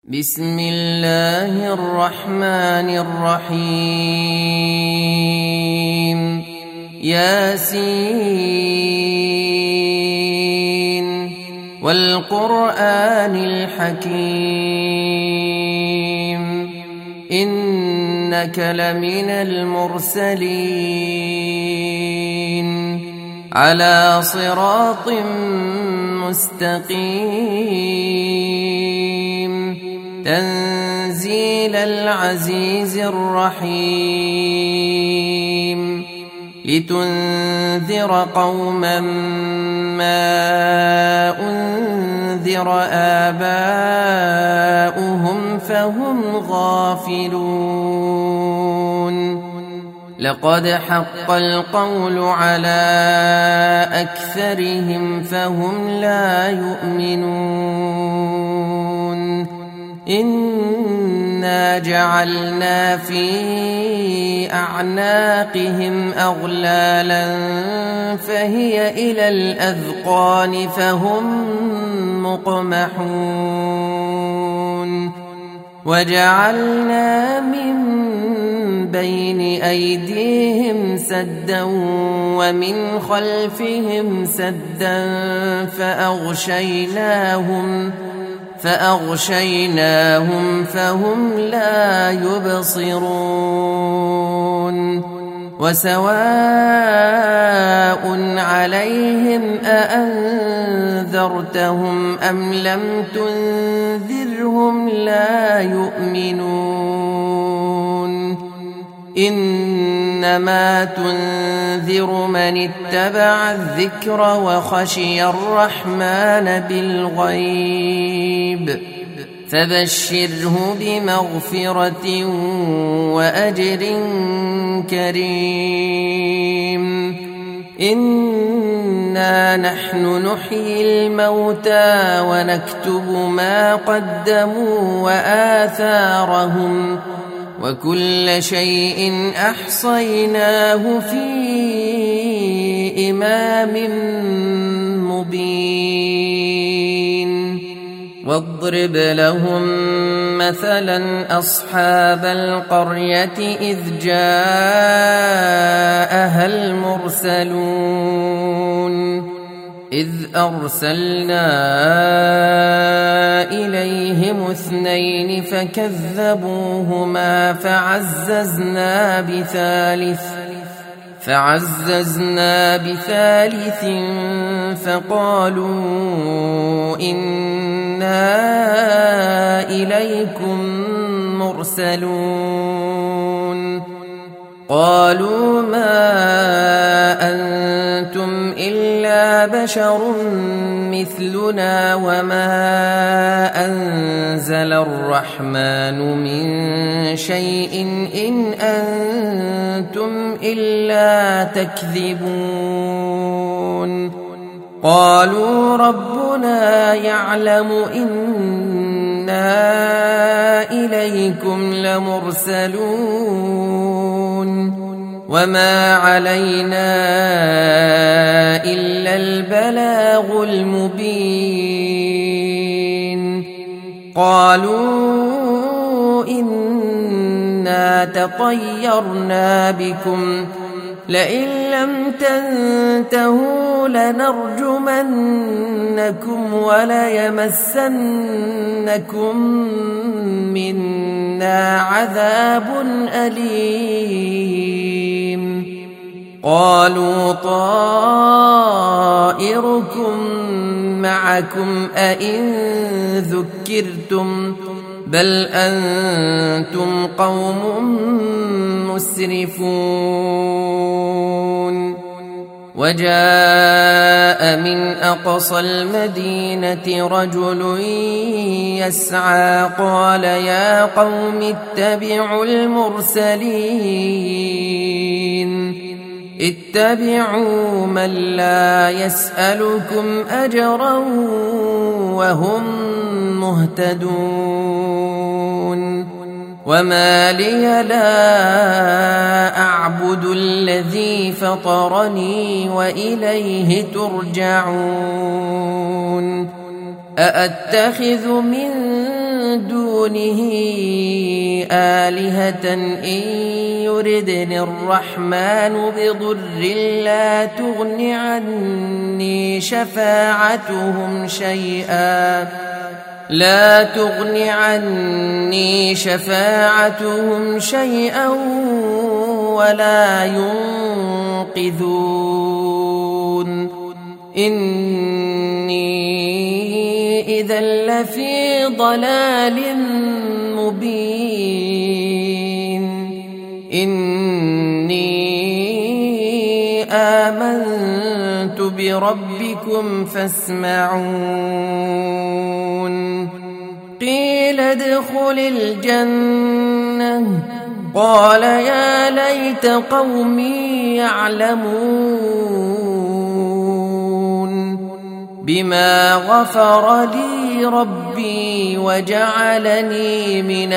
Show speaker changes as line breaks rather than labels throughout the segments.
بسم الله الرحمن الرحيم ياسين والقرآن الحكيم إنك لمن المرسلين على صراط مستقيم تنزيل العزيز الرحيم لتنذر قوما ما أنذر آباؤهم فهم غافلون لقد حق القول على أكثرهم فهم لا يؤمنون إنا جعلنا في أعناقهم أغلالا فهي إلى الأذقان فهم مقمحون وجعلنا من بين أيديهم سدا ومن خلفهم سدا فأغشيناهم فهم لا يبصرون وسواء عليهم أأنذرتهم أم لم تنذرهم لا يؤمنون إنما تنذر من اتبع الذكر وخشي الرحمن بالغيب فبشره بمغفرة وأجر كريم إنا نحن نحيي الموتى ونكتب ما قدموا وآثارهم وكل شيء أحصيناه في إمام مبين واضرب لهم مثلا أصحاب القرية إذ جاءها المرسلون إذ أرسلنا إليهم 2 فكذبوهما فعززنا بثالث فقالوا إنا إليكم مرسلون قالوا ما أنتم إلا بشر مثلنا وما أنزل الرحمن من شيء إن أنتم إلا تكذبون قالوا ربنا يعلم إنا إليكم لمرسلون وما علينا إلا البلاغ المبين قالوا إنا تطيرنا بكم لئن لم تنتهوا لنرجمنكم وليمسنكم منا عذاب أليم قالوا طائركم معكم أئن ذكرتم بل أنتم قوم مسرفون وجاء من أقصى المدينة رجل يسعى قال يا قوم اتبعوا المرسلين اتبعوا من لا يسألكم أجرا وهم مهتدون وما لي لا أعبد الذي فطرني وإليه ترجعون أأتخذ من دونه دونه آلهة إن يردني الرحمن بضر لا تغن عني شفاعتهم شيئا ولا ينقذون إني إذا لفي ضلال مبين إني آمنت بربكم فاسمعون قيل ادخل الجنة قال يا ليت قومي يعلمون بما غفر لي ربي وجعلني من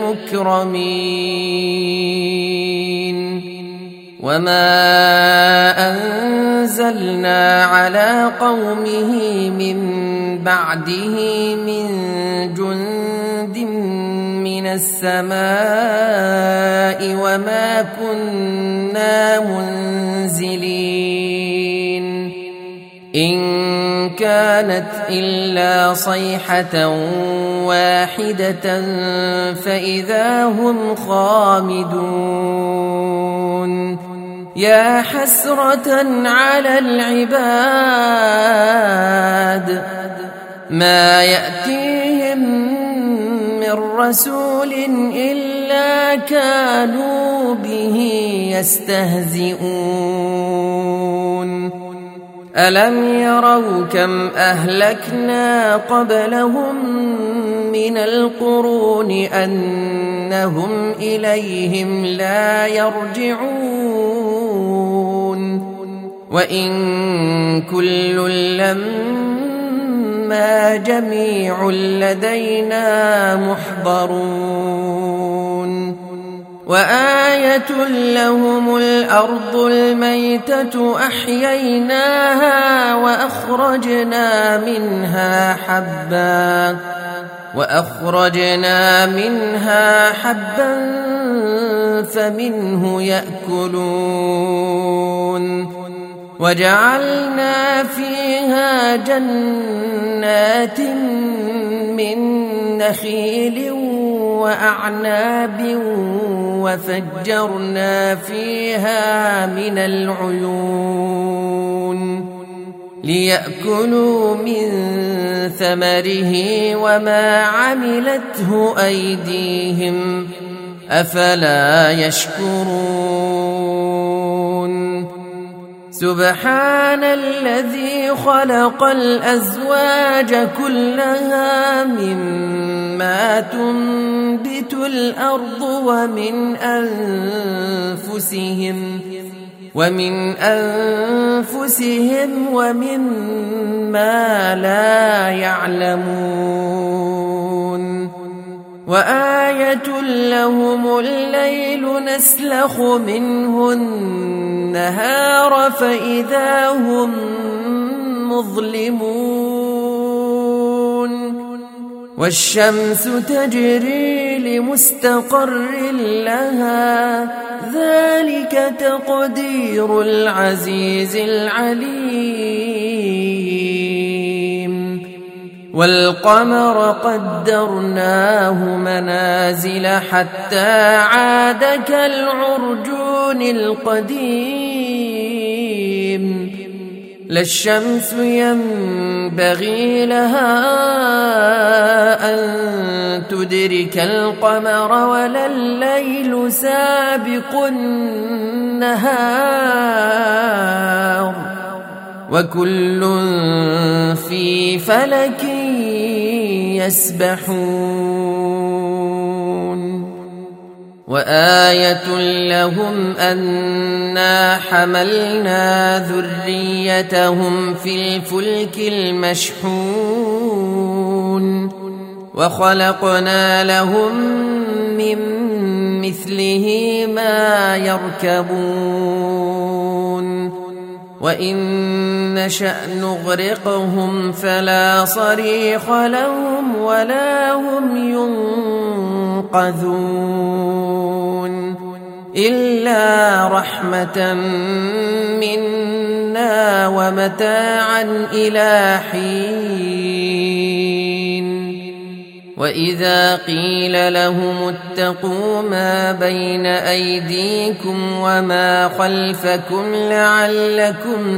المكرمين وما أنزلنا على قومه من بعده من جند من السماء وما كنا منزلين إن كانت إلا صيحة واحدة فإذا هم خامدون يا حسرة على العباد ما يأتيهم من رسول إلا كانوا به يستهزئون ألم يروا كم أهلكنا قبلهم من القرون أنهم إليهم لا يرجعون وإن كل لما جميع لدينا محضرون وآية لهم الأرض الميتة أحييناها وأخرجنا منها حبا فمنه يأكلون وجعلنا فيها جنات من نخيل وأعناب وفجرنا فيها من العيون ليأكلوا من ثمره وما عملته أيديهم أفلا يشكرون سبحان الذي خلق الأزواج كلها مما تنبت الأرض ومن أنفسهم ومما لا يعلمون وآية لهم الليل نسلخ منه النهار فإذا هم مظلمون والشمس تجري لمستقر لها ذلك تقدير العزيز العليم والقمر قدرناه منازل حتى عاد كالعرجون القديم لا الشمس ينبغي لها أن تدرك القمر ولا الليل سابق النهار وكل في فلك يسبحون وآية لهم أنا حملنا ذريتهم في الفلك المشحون وخلقنا لهم من مثله ما يركبون وإن نشأ نغرقهم فلا صريخ لهم ولا هم ينقذون ينقذون إلا رحمة منا ومتاعا إلى حين وإذا قيل لهم اتقوا ما بين أيديكم وما خلفكم لعلكم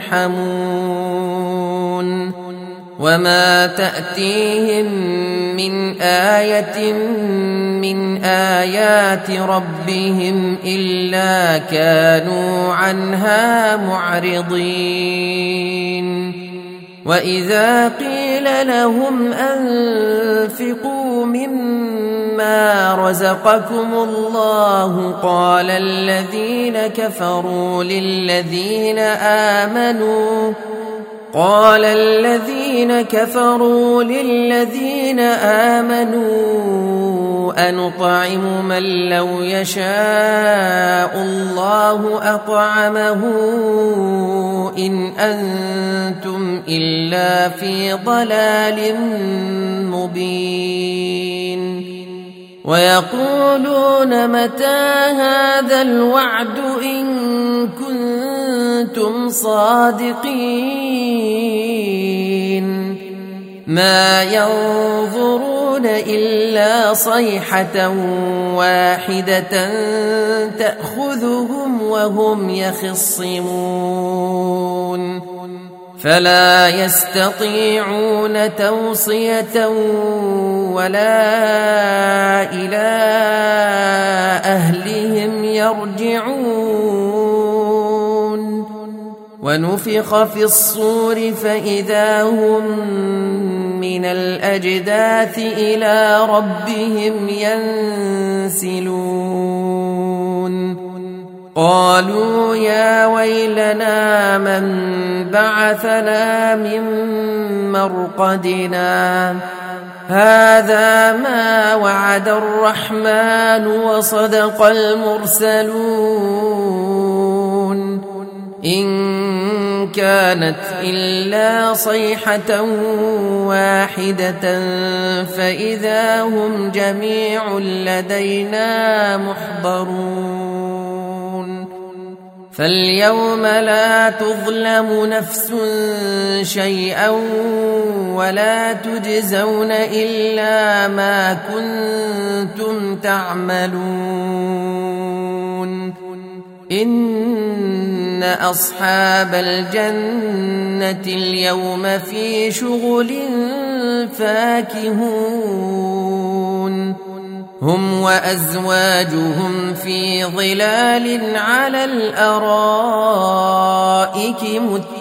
ترحمون وما تأتيهم من آية من آيات ربهم إلا كانوا عنها معرضين وإذا قيل لهم أنفقوا مما رزقكم الله قال الذين كفروا للذين آمنوا أنطعم من لو يشاء الله أطعمه إن أنتم إلا في ضلال مبين ويقولون متى هذا الوعد إن كنتم صادقين ما ينظرون إلا صيحة واحدة تأخذهم وهم يخصمون فلا يستطيعون توصية ولا إلى أهلهم يرجعون ونفخ في الصور فإذا هم من الأجداث إلى ربهم ينسلون قالوا يا ويلنا من بعثنا من مرقدنا هذا ما وعد الرحمن وصدق المرسلون إن كانت إلا صيحة واحدة فإذا هم جميع لدينا محضرون فاليوم لا تظلم نفس شيئا ولا تجزون إلا ما كنتم تعملون إن أصحاب الجنة اليوم في شغل فاكهون هم وأزواجهم في ظلال على الأرائك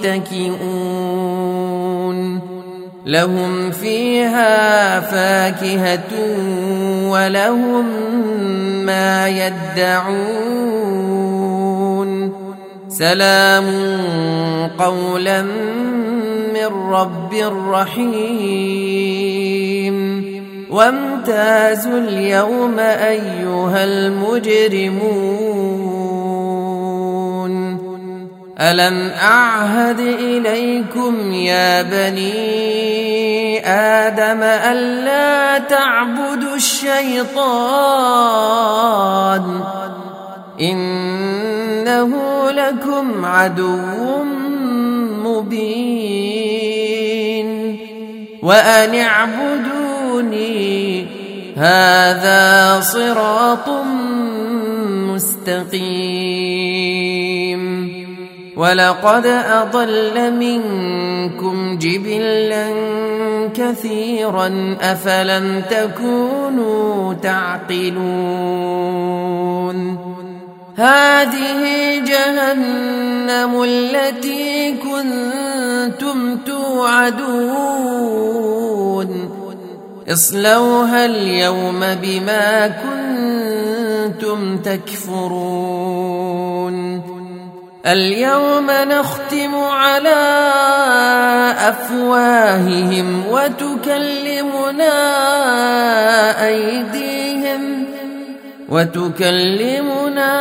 متكئون لهم فيها فاكهة ولهم ما يدعون سلام قولا من رب رحيم وامتازوا اليوم أيها المجرمون ألم أعهد إليكم يا بني آدم ألا تعبدوا الشيطان إنه لكم عدو مبين وأن اعبدوني هذا صراط مستقيم ولقد أضل منكم جبلا كثيرا أفلم تكونوا تعقلون هذه جهنم التي كنتم توعدون اصلوها اليوم بما كنتم تكفرون اليوم نختم على أفواههم وتكلمنا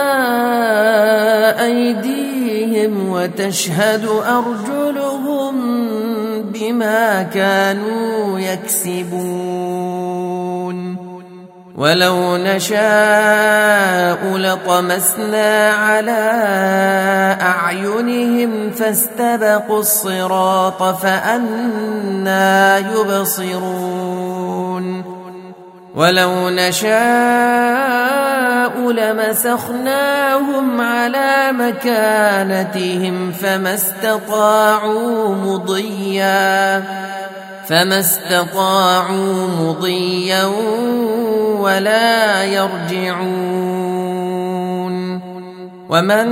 أيديهم وتشهد أرجلهم بما كانوا يكسبون ولو نشاء لطمسنا على أعينهم فاستبقوا الصراط فأنى يبصرون ولو نشاء لمسخناهم على مكانتهم فما استطاعوا مضيا ولا يرجعون ومن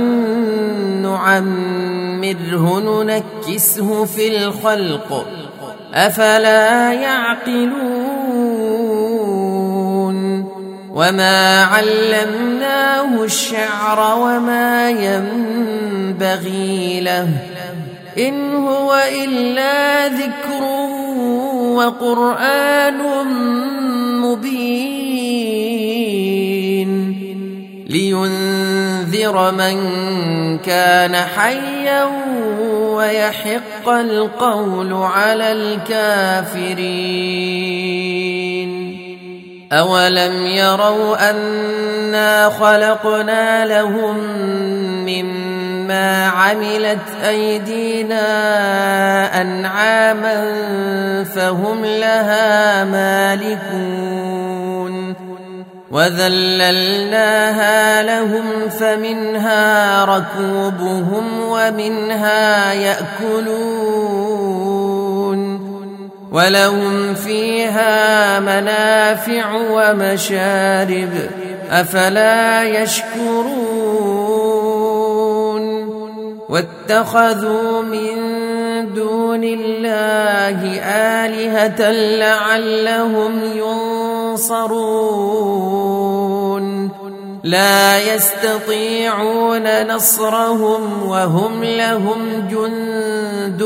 نعمره ننكسه في الخلق أفلا يعقلون وما علمناه الشعر وما ينبغي له إن هو إلا ذكر وقرآن مبين لينذر من كان حيا ويحق القول على الكافرين أولم يروا أنا خلقنا لهم مما عملت أيدينا أنعاما فهم لها مالكون وذللناها لهم فمنها ركوبهم ومنها يأكلون ولهم فيها منافع ومشارب أفلا يشكرون واتخذوا من دون الله آلهة لعلهم ينصرون لا يستطيعون نصرهم وهم لهم جند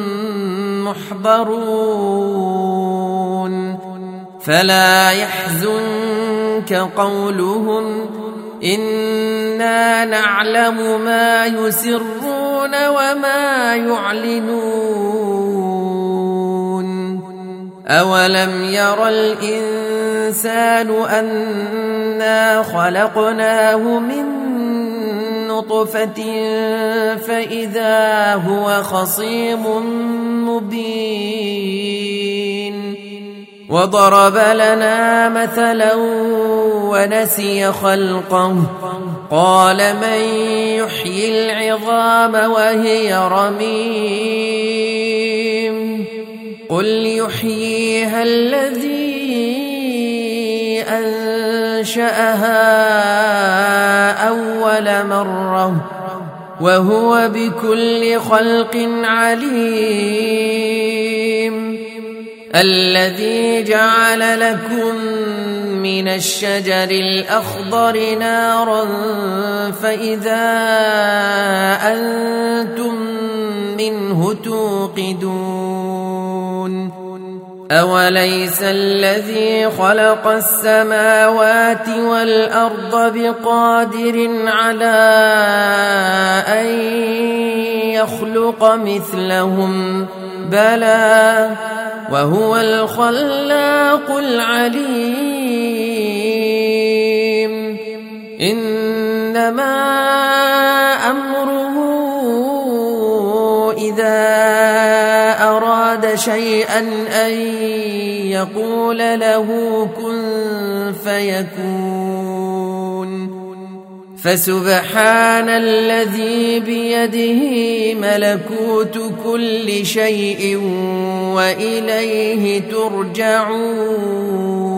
محضرون فلا يحزنك قولهم إنا نعلم ما يسرون وما يعلنون أولم ير الإنسان أنا خلقناه من نطفة فإذا هو خصيم مبين وضرب لنا مثلا ونسي خلقه قال من يحيي العظام وهي رميم قل يحييها الذي أنشأها أول مرة وهو بكل خلق عليم الذي جعل لكم من الشجر الأخضر نارا فإذا أنتم منه توقدون أوليس الذي خلق السماوات والأرض بقادر على أن يخلق مثلهم بلى وهو الخلاق العليم إنما أمره إذا أراد شيئا أن يقول له كن فيكون فسبحان الذي بيده ملكوت كل شيء وإليه ترجعون